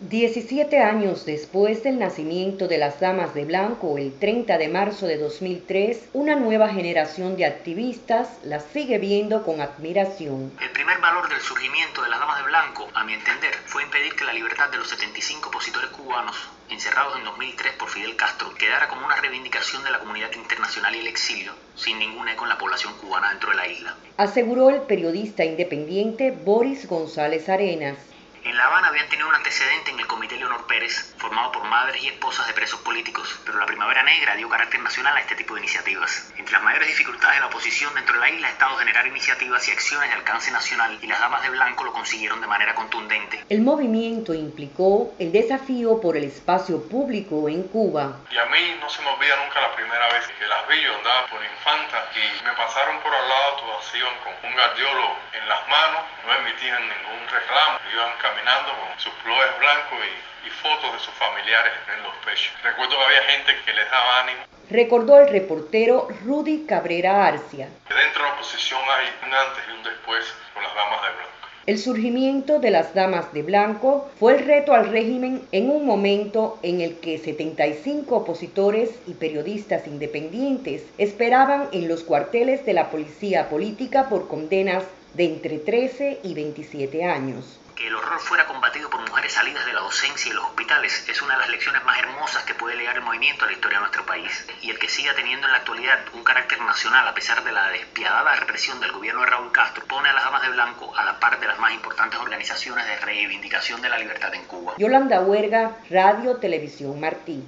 17 años después del nacimiento de las Damas de Blanco, el 30 de marzo de 2003, una nueva generación de activistas las sigue viendo con admiración. El primer valor del surgimiento de las Damas de Blanco, a mi entender, fue impedir que la libertad de los 75 opositores cubanos, encerrados en 2003 por Fidel Castro, quedara como una reivindicación de la comunidad internacional y el exilio, sin ningún eco en la población cubana dentro de la isla. Aseguró el periodista independiente Boris González Arenas. En La Habana habían tenido un antecedente en el Comité Leonor Pérez, formado por madres y esposas de presos políticos, pero la Primavera Negra dio carácter nacional a este tipo de iniciativas. Entre las mayores dificultades de la oposición dentro de la isla ha estado generar iniciativas y acciones de alcance nacional, y las Damas de Blanco lo consiguieron de manera contundente. El movimiento implicó el desafío por el espacio público en Cuba. Y a mí no se me olvida nunca la primera vez que las vi. Yo andaba por Infanta y me pasaron por al lado toda con un gardiolo en las manos, no emitían ningún reclamo, iban caminando con sus flores blancos y fotos de sus familiares en los pechos. Recuerdo que había gente que les daba ánimo. Recordó el reportero Rudy Cabrera Arcia. Dentro de la oposición hay un antes y un después con las Damas de Blanco. El surgimiento de las Damas de Blanco fue el reto al régimen en un momento en el que 75 opositores y periodistas independientes esperaban en los cuarteles de la policía política por condenas de entre 13 y 27 años. Que el horror fuera combatido por mujeres salidas de la docencia y los hospitales es una de las lecciones más hermosas que puede legar el movimiento a la historia de nuestro país. Y el que siga teniendo en la actualidad un carácter nacional a pesar de la despiadada represión del gobierno de Raúl Castro pone a las Damas de Blanco a la par de las más importantes organizaciones de reivindicación de la libertad en Cuba. Yolanda Huerga, Radio Televisión Martí.